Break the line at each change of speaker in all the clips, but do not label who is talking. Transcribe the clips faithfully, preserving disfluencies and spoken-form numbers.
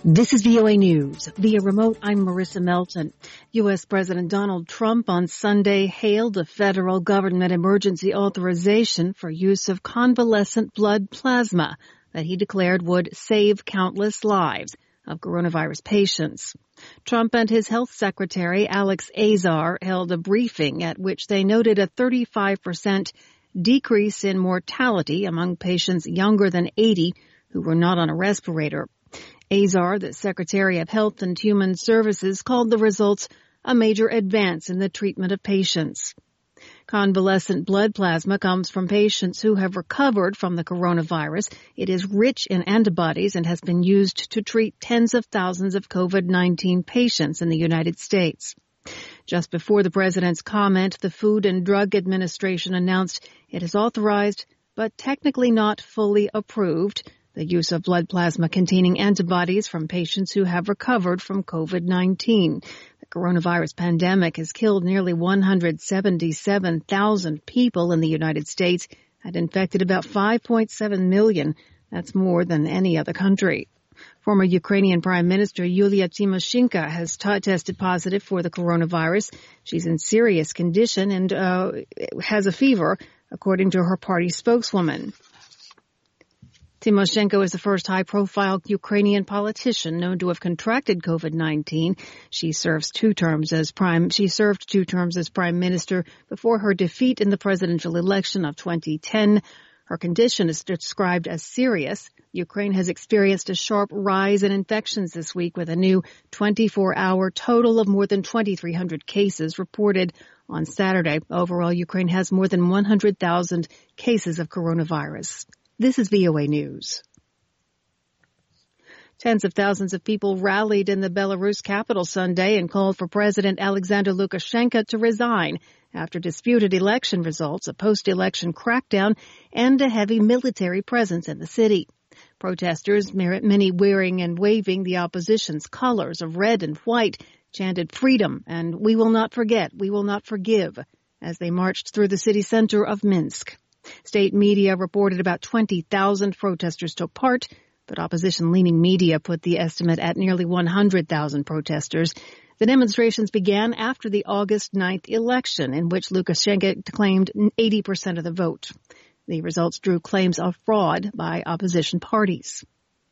This is V O A News. Via remote, I'm Marissa Melton. U S. President Donald Trump on Sunday hailed a federal government emergency authorization for use of convalescent blood plasma that he declared would save countless lives of coronavirus patients. Trump and his health secretary, Alex Azar, held a briefing at which they noted a thirty-five percent decrease in mortality among patients younger than eighty who were not on a respirator. Azar, the Secretary of Health and Human Services, called the results a major advance in the treatment of patients. Convalescent blood plasma comes from patients who have recovered from the coronavirus. It is rich in antibodies and has been used to treat tens of thousands of COVID nineteen patients in the United States. Just before the president's comment, the Food and Drug Administration announced it has authorized, but technically not fully approved, the use of blood plasma containing antibodies from patients who have recovered from COVID nineteen. The coronavirus pandemic has killed nearly one hundred seventy-seven thousand people in the United States and infected about five point seven million. That's more than any other country. Former Ukrainian Prime Minister Yulia Tymoshenko has t- tested positive for the coronavirus. She's in serious condition and uh, has a fever, according to her party spokeswoman. Tymoshenko is the first high-profile Ukrainian politician known to have contracted COVID nineteen. She serves two terms as prime. She served two terms as prime minister before her defeat in the presidential election of twenty ten. Her condition is described as serious. Ukraine has experienced a sharp rise in infections this week with a new twenty-four hour total of more than twenty-three hundred cases reported on Saturday. Overall, Ukraine has more than one hundred thousand cases of coronavirus. This is V O A News. Tens of thousands of people rallied in the Belarus capital Sunday and called for President Alexander Lukashenko to resign after disputed election results, a post-election crackdown, and a heavy military presence in the city. Protesters, many wearing and waving the opposition's colors of red and white, chanted freedom and "We will not forget, we will not forgive" as they marched through the city center of Minsk. State media reported about twenty thousand protesters took part, but opposition-leaning media put the estimate at nearly one hundred thousand protesters. The demonstrations began after the August ninth election, in which Lukashenko claimed eighty percent of the vote. The results drew claims of fraud by opposition parties.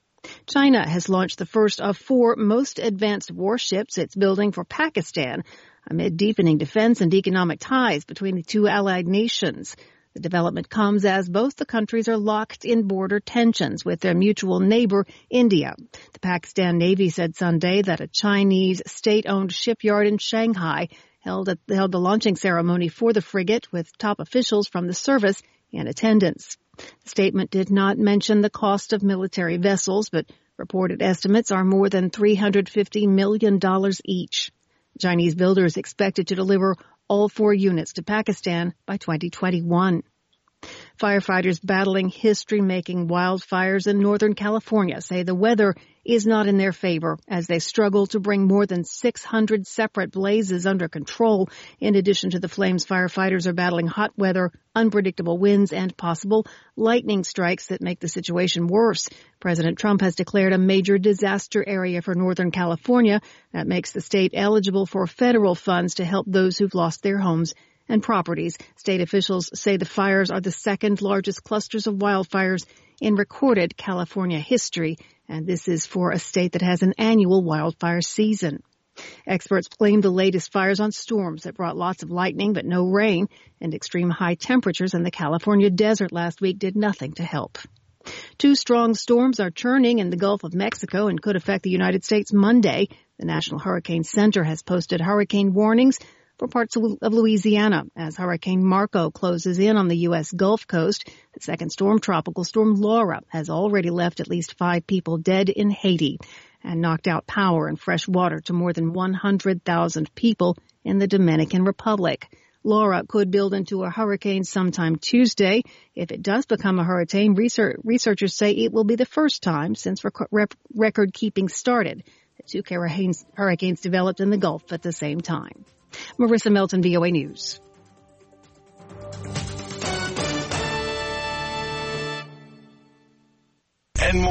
China has launched the first of four most advanced warships it's building for Pakistan, amid deepening defense and economic ties between the two allied nations. The development comes as both the countries are locked in border tensions with their mutual neighbor, India. The Pakistan Navy said Sunday that a Chinese state-owned shipyard in Shanghai held, a, held the launching ceremony for the frigate with top officials from the service in attendance. The statement did not mention the cost of military vessels, but reported estimates are more than three hundred fifty million dollars each. The Chinese builder is expected to deliver all four units to Pakistan by twenty twenty-one. Firefighters battling history-making wildfires in Northern California say the weather is not in their favor as they struggle to bring more than six hundred separate blazes under control. In addition to the flames, firefighters are battling hot weather, unpredictable winds, and possible lightning strikes that make the situation worse. President Trump has declared a major disaster area for Northern California. That makes the state eligible for federal funds to help those who've lost their homes and properties. State officials say the fires are the second largest clusters of wildfires in recorded California history, and this is for a state that has an annual wildfire season. Experts blame the latest fires on storms that brought lots of lightning but no rain, and extreme high temperatures in the California desert last week did nothing to help. Two strong storms are churning in the Gulf of Mexico and could affect the United States Monday. The National Hurricane Center has posted hurricane warnings for parts of Louisiana as Hurricane Marco closes in on the U S Gulf Coast. The second storm, Tropical Storm Laura, has already left at least five people dead in Haiti and knocked out power and fresh water to more than one hundred thousand people in the Dominican Republic. Laura could build into a hurricane sometime Tuesday. If it does become a hurricane, research, researchers say it will be the first time since rec- record-keeping started that two hurricanes, hurricanes developed in the Gulf at the same time. Marissa Melton, V O A News.